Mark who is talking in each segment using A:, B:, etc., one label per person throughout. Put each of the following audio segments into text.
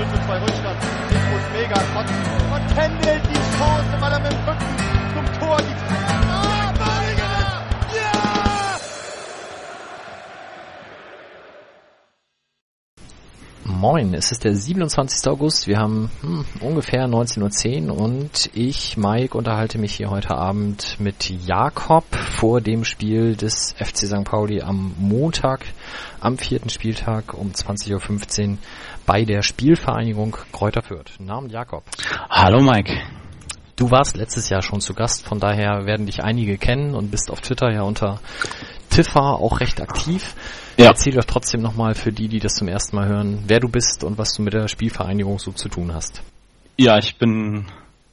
A: 0:2 Rückstand. Nikus mega kotzen. Und Kendall die Chance, weil er mit dem Rücken zum Tor die
B: Moin, es ist der 27. August, wir haben ungefähr 19:10 Uhr und ich, Mike, unterhalte mich hier heute Abend mit Jakob vor dem Spiel des FC St. Pauli am Montag, am 4. Spieltag um 20:15 Uhr bei der Spielvereinigung Greuther Fürth. Namen Jakob.
C: Hallo Mike.
B: Du warst letztes Jahr schon zu Gast, von daher werden dich einige kennen und bist auf Twitter ja unter Tiffa auch recht aktiv. Ja. Erzähl doch trotzdem nochmal für die das zum ersten Mal hören, wer du bist und was du mit der Spielvereinigung so zu tun hast.
C: Ja, ich bin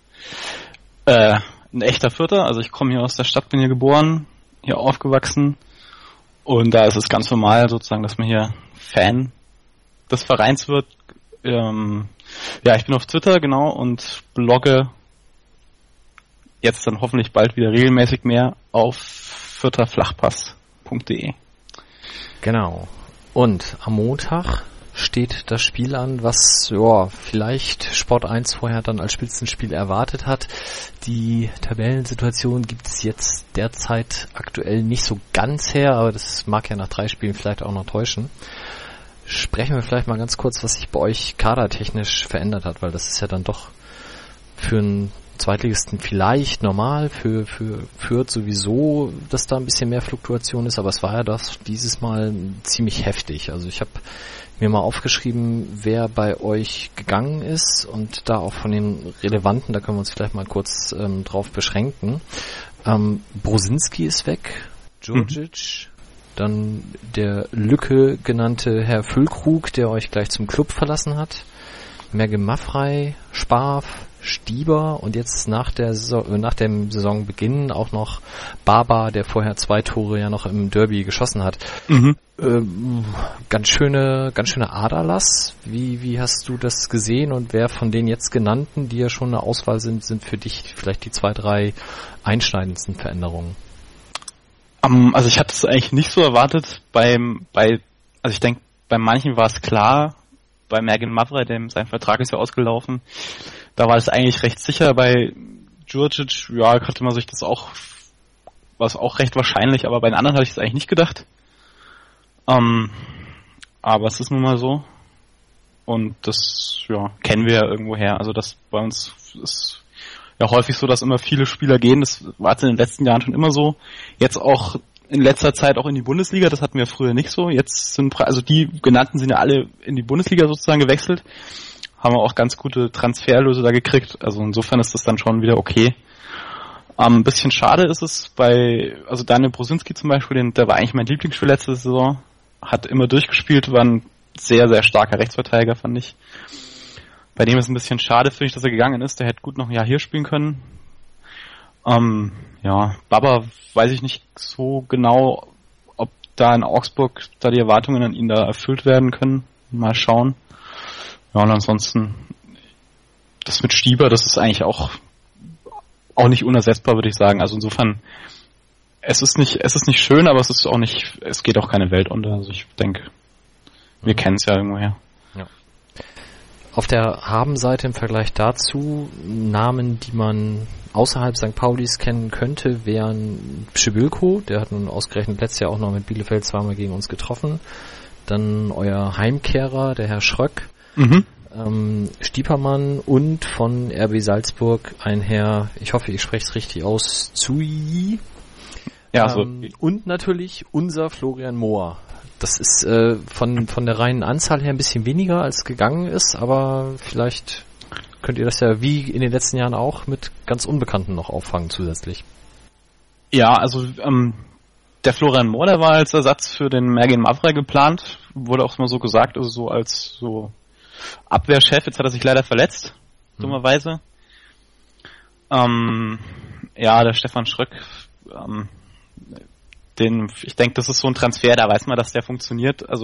C: ein echter Fürther, also ich komme hier aus der Stadt, bin hier geboren, hier aufgewachsen und da ist es ganz normal sozusagen, dass man hier Fan des Vereins wird. Ja, ich bin auf Twitter, genau, und blogge jetzt dann hoffentlich bald wieder regelmäßig mehr auf fürtherflachpass.de.
B: Genau. Und am Montag steht das Spiel an, was vielleicht Sport 1 vorher dann als Spitzenspiel erwartet hat. Die Tabellensituation gibt es jetzt derzeit aktuell nicht so ganz her, aber das mag ja nach 3 Spielen vielleicht auch noch täuschen. Sprechen wir vielleicht mal ganz kurz, was sich bei euch kadertechnisch verändert hat, weil das ist ja dann doch für einen Zweitligisten vielleicht normal, für Fürth sowieso, dass da ein bisschen mehr Fluktuation ist, aber es war ja das dieses Mal ziemlich heftig. Also ich habe mir mal aufgeschrieben, wer bei euch gegangen ist und da auch von den Relevanten, da können wir uns vielleicht mal kurz drauf beschränken. Brosinski ist weg, Djurdjic, dann der Lücke genannte Herr Füllkrug, der euch gleich zum Club verlassen hat, Mergen Maffrey, Sparv, Stieber und jetzt nach dem Saisonbeginn auch noch Baba, der vorher 2 Tore ja noch im Derby geschossen hat. Ganz schöne Aderlass. Wie hast du das gesehen und wer von den jetzt genannten, die ja schon eine Auswahl sind für dich vielleicht die 2, 3 einschneidendsten Veränderungen?
C: Also ich hatte es eigentlich nicht so erwartet. Also ich denke, bei manchen war es klar. Bei Mergen Mavrei, sein Vertrag ist ja ausgelaufen, da war es eigentlich recht sicher. Bei Djurdjic, hatte man sich das auch, war es auch recht wahrscheinlich, aber bei den anderen hatte ich es eigentlich nicht gedacht. Aber es ist nun mal so. Und das, kennen wir ja irgendwo her. Also das bei uns ist ja häufig so, dass immer viele Spieler gehen. Das war in den letzten Jahren schon immer so. Jetzt auch in letzter Zeit auch in die Bundesliga, das hatten wir früher nicht so. Jetzt also die genannten sind ja alle in die Bundesliga sozusagen gewechselt. Haben wir auch ganz gute Transferlöse da gekriegt. Also insofern ist das dann schon wieder okay. Ein bisschen schade ist es also Daniel Brosinski zum Beispiel, der war eigentlich mein Lieblingsspieler letzte Saison. Hat immer durchgespielt, war ein sehr, sehr starker Rechtsverteidiger, fand ich. Bei dem ist ein bisschen schade, finde ich, dass er gegangen ist. Der hätte gut noch ein Jahr hier spielen können. Baba weiß ich nicht so genau, ob da in Augsburg da die Erwartungen an ihn da erfüllt werden können. Mal schauen. Ja, und ansonsten das mit Stieber, das ist eigentlich auch nicht unersetzbar, würde ich sagen. Also insofern, es ist nicht schön, aber es geht auch keine Welt unter. Also ich denke, wir kennen es ja irgendwoher.
B: Ja. Auf der Habenseite im Vergleich dazu Namen, die man außerhalb St. Paulis kennen könnte, wären Przybylko, der hat nun ausgerechnet letztes Jahr auch noch mit Bielefeld zweimal gegen uns getroffen. Dann euer Heimkehrer, der Herr Schröck, Stiepermann und von RB Salzburg ein Herr, ich hoffe, ich spreche es richtig aus, Zui.
C: Ja,
B: und natürlich unser Florian Mohr. Das ist von der reinen Anzahl her ein bisschen weniger als gegangen ist, aber vielleicht könnt ihr das ja wie in den letzten Jahren auch mit ganz Unbekannten noch auffangen zusätzlich.
C: Ja, also der Florian Mohr, der war als Ersatz für den Mergen Mavrei geplant, wurde auch mal so gesagt, also so als so Abwehrchef. Jetzt hat er sich leider verletzt, dummerweise. Der Stefan Schröck, ich denke, das ist so ein Transfer, da weiß man, dass der funktioniert. Also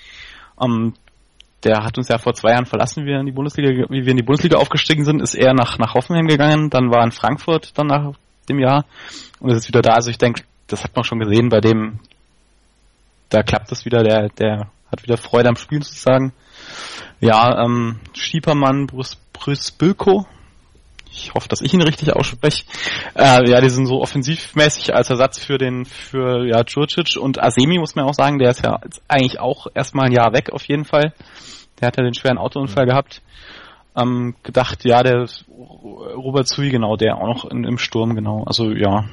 C: der hat uns ja vor 2 Jahren verlassen, wie wir in die Bundesliga aufgestiegen sind, ist er nach Hoffenheim gegangen, dann war er in Frankfurt dann nach dem Jahr und ist jetzt wieder da. Also ich denke, das hat man schon gesehen, bei dem, da klappt das wieder, der hat wieder Freude am Spielen sozusagen. Ja, Schiepermann, Brysbylko. Ich hoffe, dass ich ihn richtig ausspreche. Ja, die sind so offensivmäßig als Ersatz für Djurcic und Asemi, muss man auch sagen, der ist ja jetzt eigentlich auch erstmal ein Jahr weg auf jeden Fall. Der hat ja den schweren Autounfall gehabt. Gedacht, ja, der Robert Sui, genau, der auch noch im Sturm, genau. Also ja,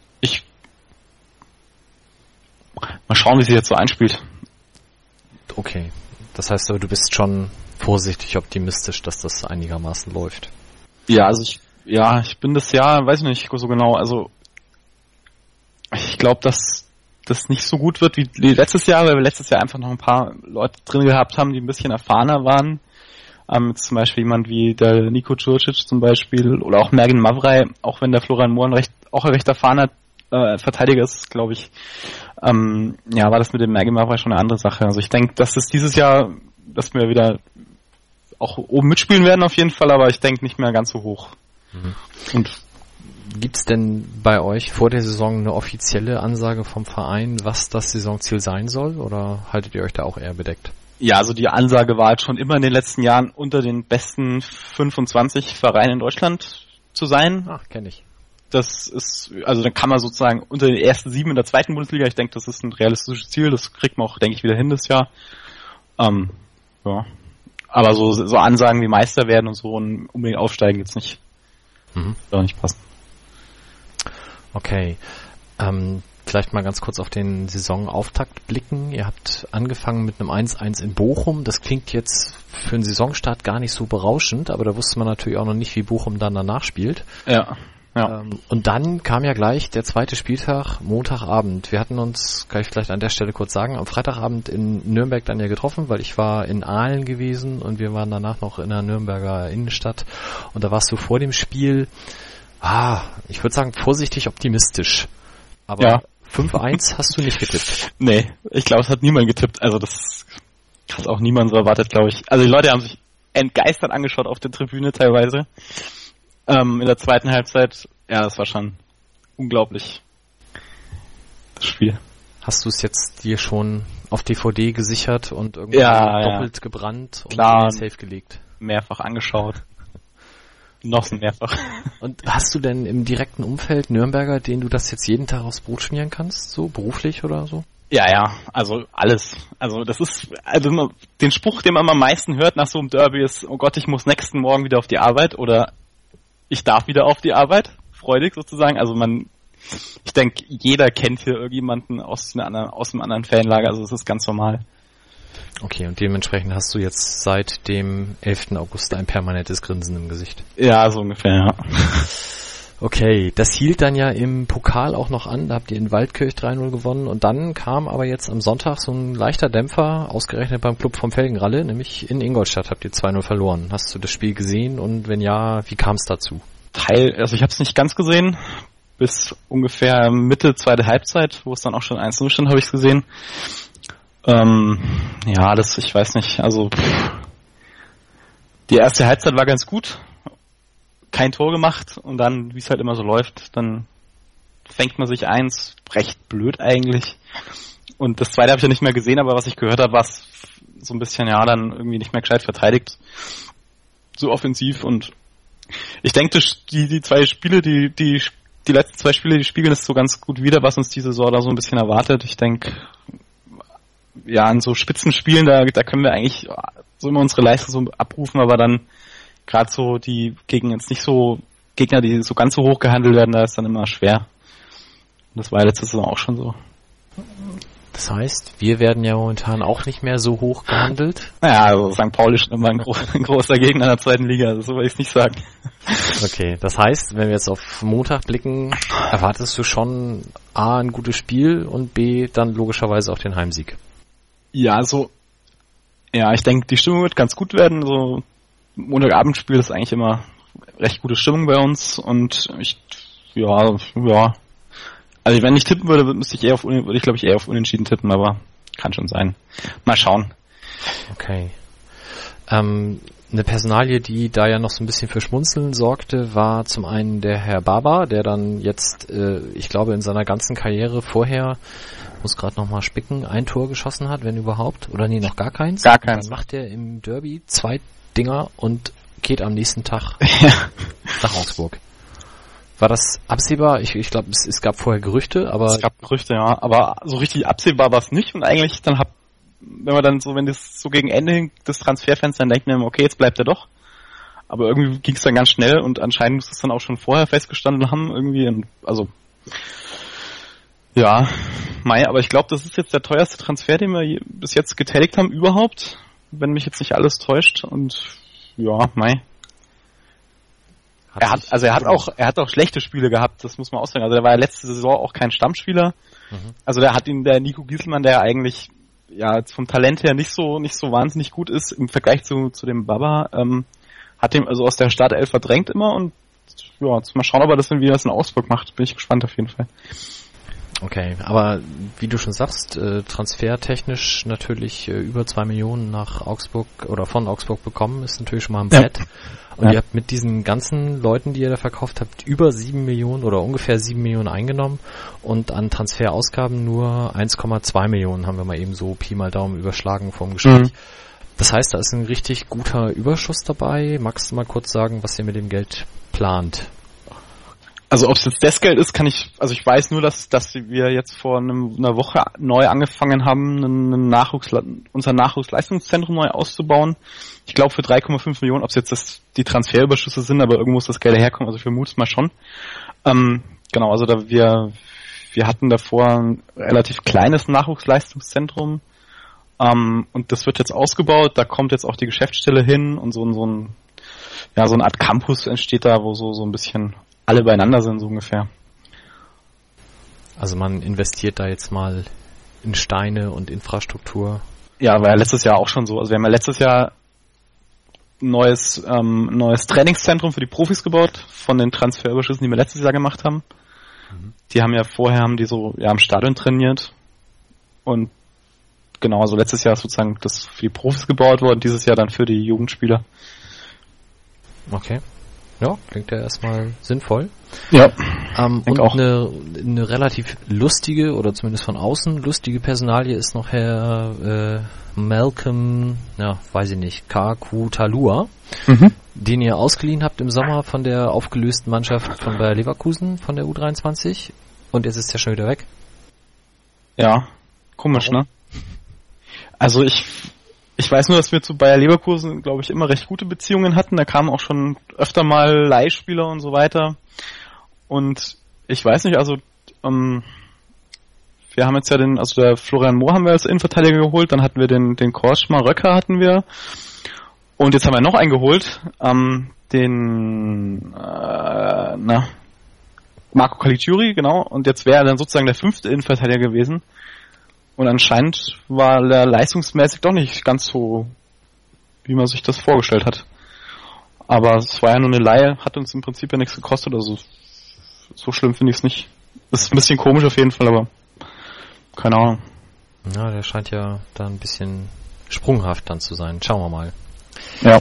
C: mal schauen, wie sich jetzt so einspielt.
B: Okay, das heißt aber, du bist schon vorsichtig optimistisch, dass das einigermaßen läuft.
C: Ja, also ich bin das Jahr, weiß nicht so genau, also ich glaube, dass das nicht so gut wird wie letztes Jahr, weil wir letztes Jahr einfach noch ein paar Leute drin gehabt haben, die ein bisschen erfahrener waren. Zum Beispiel jemand wie der Nico Djurcic zum Beispiel oder auch Mergin Mavrai, auch wenn der Florian Mohr ein recht erfahrener Verteidiger ist, glaube ich, war das mit dem Mergin Mavrai schon eine andere Sache. Also ich denke, dass es dieses Jahr, dass wir wieder auch oben mitspielen werden auf jeden Fall, aber ich denke nicht mehr ganz so hoch.
B: Mhm. Und gibt's denn bei euch vor der Saison eine offizielle Ansage vom Verein, was das Saisonziel sein soll, oder haltet ihr euch da auch eher bedeckt?
C: Ja, also die Ansage war halt schon immer in den letzten Jahren unter den besten 25 Vereinen in Deutschland zu sein.
B: Ach, kenne ich.
C: Das ist, also dann kann man sozusagen unter den ersten 7 in der zweiten Bundesliga, ich denke, das ist ein realistisches Ziel, das kriegt man auch, denke ich, wieder hin das Jahr. Ja. Aber so Ansagen wie Meister werden und so und unbedingt aufsteigen jetzt nicht. Soll nicht passen.
B: Okay. Vielleicht mal ganz kurz auf den Saisonauftakt blicken. Ihr habt angefangen mit einem 1-1 in Bochum. Das klingt jetzt für einen Saisonstart gar nicht so berauschend, aber da wusste man natürlich auch noch nicht, wie Bochum dann danach spielt.
C: Ja.
B: Und dann kam ja gleich der zweite Spieltag, Montagabend. Wir hatten uns, kann ich vielleicht an der Stelle kurz sagen, am Freitagabend in Nürnberg dann ja getroffen, weil ich war in Aalen gewesen und wir waren danach noch in der Nürnberger Innenstadt. Und da warst du vor dem Spiel, ich würde sagen, vorsichtig optimistisch. Aber ja. 5-1 hast du nicht getippt.
C: Nee, ich glaube, es hat niemand getippt. Also das hat auch niemand so erwartet, glaube ich. Also die Leute haben sich entgeistert angeschaut auf der Tribüne teilweise. In der zweiten Halbzeit, ja, das war schon unglaublich, das Spiel.
B: Hast du es jetzt dir schon auf DVD gesichert und irgendwie doppelt gebrannt und safe gelegt?
C: Mehrfach angeschaut. Noch mehrfach.
B: Und hast du denn im direkten Umfeld Nürnberger, denen du das jetzt jeden Tag aufs Brot schmieren kannst, so beruflich oder so?
C: Ja, also alles. Also das ist, also den Spruch, den man am meisten hört nach so einem Derby ist, oh Gott, ich muss nächsten Morgen wieder auf die Arbeit oder ich darf wieder auf die Arbeit, freudig sozusagen. Also ich denke, jeder kennt hier irgendjemanden aus dem anderen Fanlager, also das ist ganz normal.
B: Okay, und dementsprechend hast du jetzt seit dem 11. August ein permanentes Grinsen im Gesicht.
C: Ja, so ungefähr, ja.
B: Okay, das hielt dann ja im Pokal auch noch an, da habt ihr in Waldkirch 3-0 gewonnen und dann kam aber jetzt am Sonntag so ein leichter Dämpfer, ausgerechnet beim Club vom Felgenralle, nämlich in Ingolstadt habt ihr 2-0 verloren. Hast du das Spiel gesehen und wenn ja, wie kam es dazu?
C: Also ich habe es nicht ganz gesehen, bis ungefähr Mitte zweite Halbzeit, wo es dann auch schon 1-0 stand, habe ich es gesehen. Ich weiß nicht, also die erste Halbzeit war ganz gut, kein Tor gemacht und dann, wie es halt immer so läuft, dann fängt man sich eins, recht blöd eigentlich. Und das zweite habe ich ja nicht mehr gesehen, aber was ich gehört habe, war es so ein bisschen, dann irgendwie nicht mehr gescheit verteidigt. So offensiv und ich denke, die zwei Spiele, die letzten 2 Spiele, die spiegeln es so ganz gut wider, was uns diese Saison da so ein bisschen erwartet. Ich denke, in so Spitzenspielen, da können wir eigentlich so immer unsere Leistung so abrufen, aber dann gerade so die gegen jetzt nicht so Gegner, die so ganz so hoch gehandelt werden, da ist dann immer schwer. Und das war letzte Saison auch schon so.
B: Das heißt, wir werden ja momentan auch nicht mehr so hoch gehandelt.
C: Naja, also St. Pauli ist immer ein großer Gegner in der zweiten Liga, also so will ich es nicht sagen.
B: Okay, das heißt, wenn wir jetzt auf Montag blicken, erwartest du schon A, ein gutes Spiel und B, dann logischerweise auch den Heimsieg.
C: Ich denke, die Stimmung wird ganz gut werden. So Montagabendspiel ist eigentlich immer recht gute Stimmung bei uns und Also wenn ich tippen würde, würde ich glaube ich eher auf Unentschieden tippen, aber kann schon sein. Mal schauen.
B: Okay. Eine Personalie, die da ja noch so ein bisschen für Schmunzeln sorgte, war zum einen der Herr Baba, der dann jetzt, ich glaube, in seiner ganzen Karriere vorher, muss gerade nochmal spicken, ein Tor geschossen hat, wenn überhaupt. Oder nee, noch gar keins.
C: Gar keins.
B: Dann macht er im Derby 2 Dinger und geht am nächsten Tag nach Augsburg. War das absehbar? Ich glaube, es gab vorher Gerüchte, aber...
C: Es gab Gerüchte, ja, aber so richtig absehbar war es nicht und eigentlich dann wenn das so gegen Ende hin des Transferfensters, dann denkt man immer, okay, jetzt bleibt er doch. Aber irgendwie ging es dann ganz schnell und anscheinend muss es dann auch schon vorher festgestanden haben, irgendwie, aber ich glaube, das ist jetzt der teuerste Transfer, den wir bis jetzt getätigt haben überhaupt, wenn mich jetzt nicht alles täuscht und ja, Er hat auch schlechte Spiele gehabt, das muss man auch sagen. Also der war ja letzte Saison auch kein Stammspieler. Also der Nico Gieselmann, der eigentlich vom Talent her nicht so wahnsinnig gut ist im Vergleich zu dem Baba, hat ihn also aus der Startelf verdrängt immer und ja, jetzt mal schauen, ob er das in Augsburg macht. Bin ich gespannt auf jeden Fall.
B: Okay, aber wie du schon sagst, transfertechnisch natürlich über 2 Millionen nach Augsburg oder von Augsburg bekommen, ist natürlich schon mal ein Brett. Ja. Und ihr habt mit diesen ganzen Leuten, die ihr da verkauft habt, über 7 Millionen oder ungefähr 7 Millionen eingenommen und an Transferausgaben nur 1,2 Millionen haben wir mal eben so Pi mal Daumen überschlagen vom Gespräch. Das heißt, da ist ein richtig guter Überschuss dabei. Magst du mal kurz sagen, was ihr mit dem Geld plant?
C: Also ob es jetzt das Geld ist, ich weiß nur, dass wir jetzt vor einer Woche neu angefangen haben, unser Nachwuchsleistungszentrum neu auszubauen. Ich glaube für 3,5 Millionen, ob es jetzt die Transferüberschüsse sind, aber irgendwo muss das Geld herkommen, also ich vermute es mal schon. Genau, also wir hatten davor ein relativ kleines Nachwuchsleistungszentrum und das wird jetzt ausgebaut, da kommt jetzt auch die Geschäftsstelle hin und so eine Art Campus entsteht da, wo so ein bisschen alle beieinander sind, so ungefähr.
B: Also man investiert da jetzt mal in Steine und Infrastruktur.
C: Ja, war ja letztes Jahr auch schon so. Also wir haben ja letztes Jahr ein neues Trainingszentrum für die Profis gebaut, von den Transferüberschüssen, die wir letztes Jahr gemacht haben. Die haben ja vorher am Stadion trainiert. Und genau, also letztes Jahr ist sozusagen das für die Profis gebaut worden, dieses Jahr dann für die Jugendspieler.
B: Okay. Ja, klingt ja erstmal sinnvoll.
C: Ja.
B: Und auch eine relativ lustige, oder zumindest von außen lustige Personalie ist noch Herr Malcolm, KQ Talua, den ihr ausgeliehen habt im Sommer von der aufgelösten Mannschaft von Bayer Leverkusen, von der U23. Und jetzt ist er schon wieder weg.
C: Ja, komisch, ne? Also ich weiß nur, dass wir zu Bayer Leverkusen, glaube ich, immer recht gute Beziehungen hatten. Da kamen auch schon öfter mal Leihspieler und so weiter. Und ich weiß nicht, also wir haben jetzt ja der Florian Mohr haben wir als Innenverteidiger geholt, dann hatten wir den Korschmar Röcker hatten wir. Und jetzt haben wir noch einen geholt, Marco Caligiuri, genau. Und jetzt wäre er dann sozusagen der 5. Innenverteidiger gewesen. Und anscheinend war er leistungsmäßig doch nicht ganz so, wie man sich das vorgestellt hat. Aber es war ja nur eine Leihe, hat uns im Prinzip ja nichts gekostet, also so schlimm finde ich es nicht. Ist ein bisschen komisch auf jeden Fall, aber keine Ahnung.
B: Ja, der scheint ja da ein bisschen sprunghaft dann zu sein. Schauen wir mal.
C: Ja.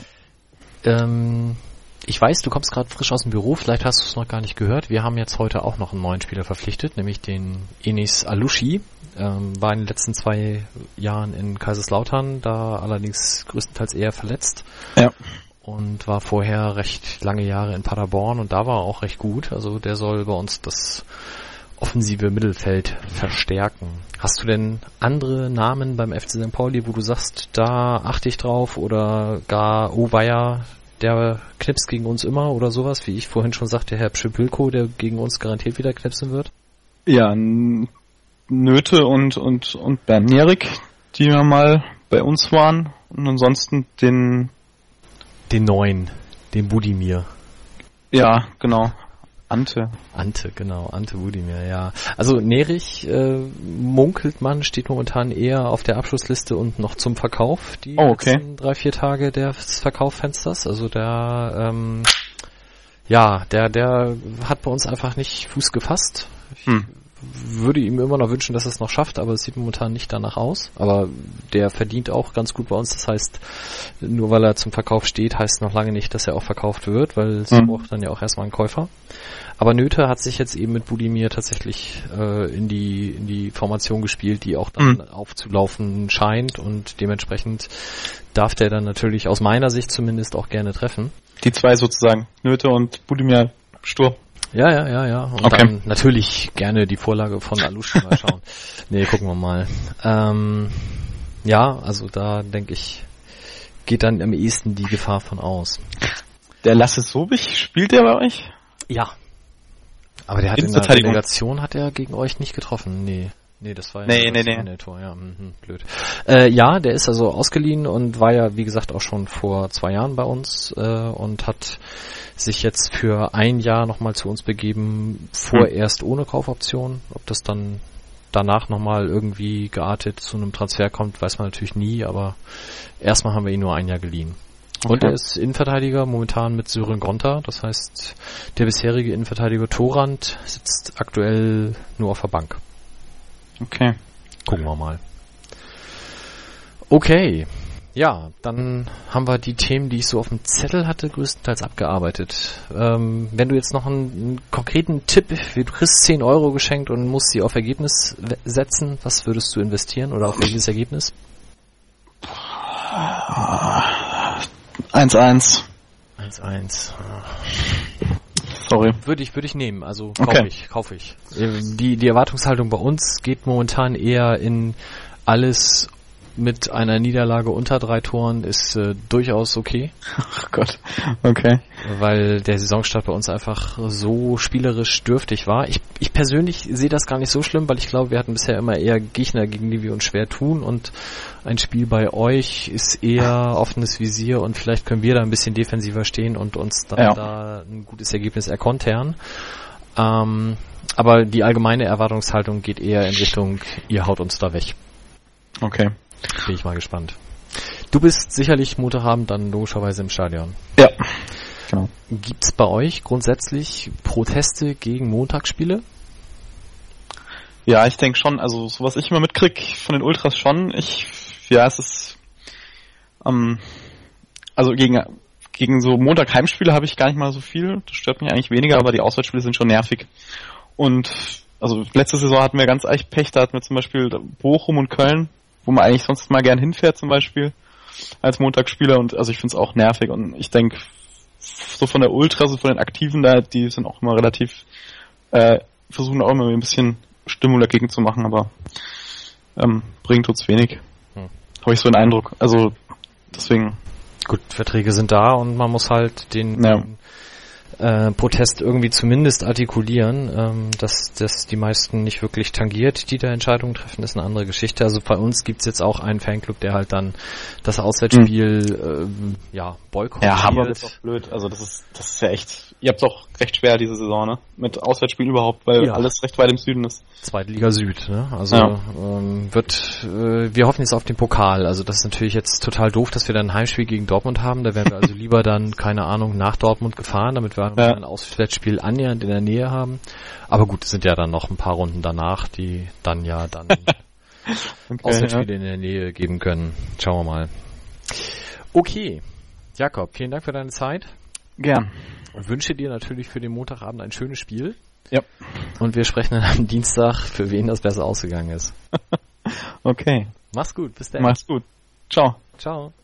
B: Ich weiß, du kommst gerade frisch aus dem Büro, vielleicht hast du es noch gar nicht gehört. Wir haben jetzt heute auch noch einen neuen Spieler verpflichtet, nämlich den Enis Alushi. War in den letzten 2 Jahren in Kaiserslautern, da allerdings größtenteils eher verletzt.
C: Ja.
B: Und war vorher recht lange Jahre in Paderborn und da war er auch recht gut. Also der soll bei uns das offensive Mittelfeld verstärken. Hast du denn andere Namen beim FC St. Pauli, wo du sagst, da achte ich drauf oder gar, oh weia, der knipst gegen uns immer oder sowas, wie ich vorhin schon sagte, Herr Pschipilko, der gegen uns garantiert wieder knipsen wird?
C: Ja, Nöte und Bernd Nierik, die ja mal bei uns waren und ansonsten den
B: neuen, den Budimir.
C: Ja, genau. Ante
B: Budimir, ja. Also Nerich, munkelt man, steht momentan eher auf der Abschlussliste und noch zum Verkauf, die letzten 3-4 Tage des Verkauffensters. Also der hat bei uns einfach nicht Fuß gefasst. Ich würde ihm immer noch wünschen, dass er es noch schafft, aber es sieht momentan nicht danach aus. Aber der verdient auch ganz gut bei uns. Das heißt, nur weil er zum Verkauf steht, heißt noch lange nicht, dass er auch verkauft wird, weil es braucht dann ja auch erstmal einen Käufer. Aber Noether hat sich jetzt eben mit Budimir tatsächlich in die Formation gespielt, die auch dann aufzulaufen scheint, und dementsprechend darf der dann natürlich aus meiner Sicht zumindest auch gerne treffen.
C: Die zwei sozusagen, Noether und Budimir Sturm.
B: Ja. Und dann natürlich gerne die Vorlage von Alushi mal schauen. Nee, gucken wir mal. Ja, also da denke ich, geht dann am ehesten die Gefahr von aus.
C: Der Lasse Sobich, spielt der bei euch?
B: Ja. Aber der hat in der Relegation hat er gegen euch nicht getroffen. Nee, das war ja das Tor. Ja, blöd. Ja, der ist also ausgeliehen und war ja, wie gesagt, auch schon vor 2 Jahren bei uns und hat sich jetzt für 1 Jahr nochmal zu uns begeben, vorerst ohne Kaufoption. Ob das dann danach nochmal irgendwie geartet zu einem Transfer kommt, weiß man natürlich nie, aber erstmal haben wir ihn nur 1 Jahr geliehen. Okay. Und er ist Innenverteidiger momentan mit Sören Gonta, das heißt, der bisherige Innenverteidiger Thorand sitzt aktuell nur auf der Bank.
C: Okay.
B: Gucken wir mal. Okay. Ja, dann haben wir die Themen, die ich so auf dem Zettel hatte, größtenteils abgearbeitet. Wenn du jetzt noch einen konkreten Tipp, du kriegst 10 Euro geschenkt und musst sie auf Ergebnis setzen, was würdest du investieren oder auf welches Ergebnis?
C: 1-1.
B: 1-1.
C: Sorry.
B: Würde ich nehmen, also kaufe ich. Die Erwartungshaltung bei uns geht momentan eher in alles mit einer Niederlage unter 3 Toren ist durchaus okay.
C: Ach Gott, okay.
B: Weil der Saisonstart bei uns einfach so spielerisch dürftig war. Ich persönlich sehe das gar nicht so schlimm, weil ich glaube, wir hatten bisher immer eher Gegner, gegen die wir uns schwer tun, und ein Spiel bei euch ist eher offenes Visier und vielleicht können wir da ein bisschen defensiver stehen und uns dann da ein gutes Ergebnis erkontern. Aber die allgemeine Erwartungshaltung geht eher in Richtung, ihr haut uns da weg.
C: Okay.
B: Bin ich mal gespannt. Du bist sicherlich Montagabend dann logischerweise im Stadion.
C: Ja, genau.
B: Gibt's bei euch grundsätzlich Proteste gegen Montagsspiele?
C: Ja, ich denke schon. Also, so was ich immer mitkrieg von den Ultras schon. Es ist, also gegen so Montag-Heimspiele habe ich gar nicht mal so viel. Das stört mich eigentlich weniger, aber die Auswärtsspiele sind schon nervig. Und, also, letzte Saison hatten wir ganz echt Pech. Da hatten wir zum Beispiel Bochum und Köln, wo man eigentlich sonst mal gern hinfährt zum Beispiel als Montagsspieler, und also ich finde es auch nervig, und ich denke, so von der Ultra, so von den Aktiven da, die sind auch immer relativ, versuchen auch immer ein bisschen Stimmung dagegen zu machen, aber bringt uns wenig. Habe ich so einen Eindruck. Also deswegen.
B: Gut, Verträge sind da und man muss halt den Protest irgendwie zumindest artikulieren, dass das die meisten nicht wirklich tangiert, die da Entscheidungen treffen, ist eine andere Geschichte. Also bei uns gibt's jetzt auch einen Fanclub, der halt dann das Auswärtsspiel boykottiert.
C: Ja, Hamburg ist doch blöd. Also das ist ja echt, ihr habt's auch recht schwer diese Saison, ne? Mit Auswärtsspielen überhaupt, weil alles recht weit im Süden ist.
B: Zweitliga Süd, ne? Also wir hoffen jetzt auf den Pokal. Also das ist natürlich jetzt total doof, dass wir dann ein Heimspiel gegen Dortmund haben. Da wären wir also lieber dann, keine Ahnung, nach Dortmund gefahren, damit wir ein Auswärtsspiel annähernd in der Nähe haben. Aber gut, es sind ja dann noch ein paar Runden danach, die dann Auswärtsspiele in der Nähe geben können. Schauen wir mal. Okay, Jakob, vielen Dank für deine Zeit.
C: Gern.
B: Ich wünsche dir natürlich für den Montagabend ein schönes Spiel.
C: Ja.
B: Und wir sprechen dann am Dienstag, für wen das besser ausgegangen ist.
C: Okay.
B: Mach's gut, bis dann.
C: Mach's gut. Ciao.
B: Ciao.